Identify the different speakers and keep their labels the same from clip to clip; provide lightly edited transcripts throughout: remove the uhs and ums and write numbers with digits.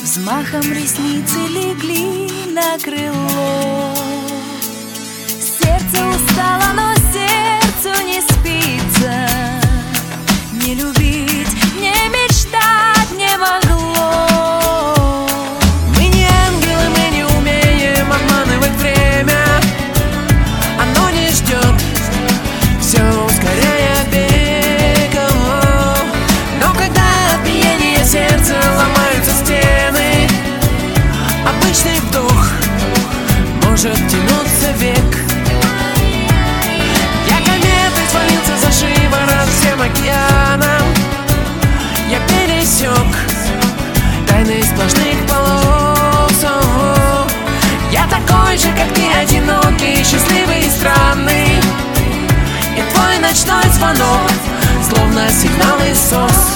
Speaker 1: Взмахом ресницы легли на крыло. Сердце устало, но сердцу не спится. Не любить, не мечтать не могло.
Speaker 2: Мы не ангелы, мы не умеем обманывать время. Оно не ждет, все ускоряя бег. Но когда от биения сердца ломаются стены, обычный вдох может тянуться век. Я кометой свалился за шиворот всем океаном. Я пересек тайны сплошных полос. Я такой же, как ты, одинокий, счастливый и странный. И твой ночной звонок словно сигнал из СОС.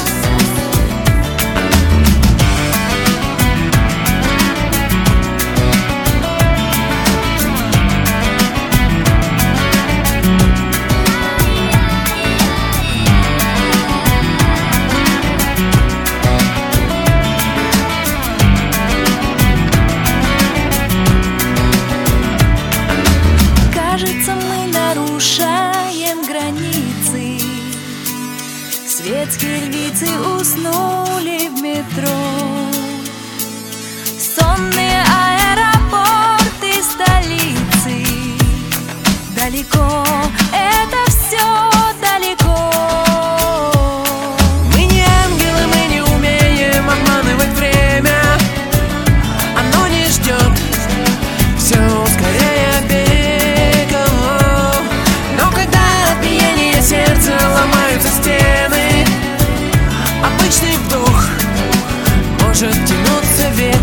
Speaker 1: Кажется, мы нарушаем границы. Светские львицы уснули в метро. Сонные аэропорты столицы. Далеко, это все далеко.
Speaker 2: Мы не ангелы, мы не умеем обманывать время. Оно не ждет, все ускоряя бег. Но когда от биения сердца ломаются стены, обычный вдох может тянуться век.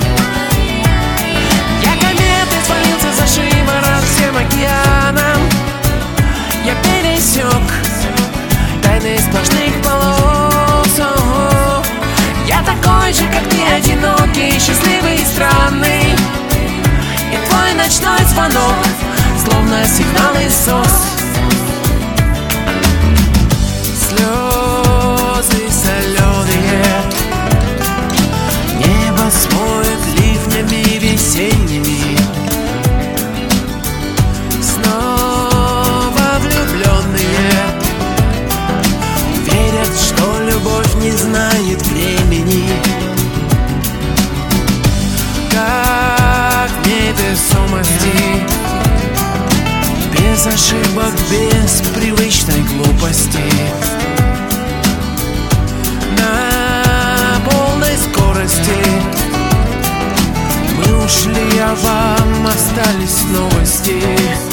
Speaker 2: Я кометой свалился за шиворот всем океаном. Я пересек тайны сплошных полос. Я такой же, как ты, одинокий, счастливый и странный. И твой ночной звонок словно сигнал из СОС. Слезы соленые небо смоет ливнями весенними. Снова влюбленные верят, что любовь не знает времени. Как невесомости, без ошибок, без привычной глупости. На полной скорости мы ушли, а вам остались новости.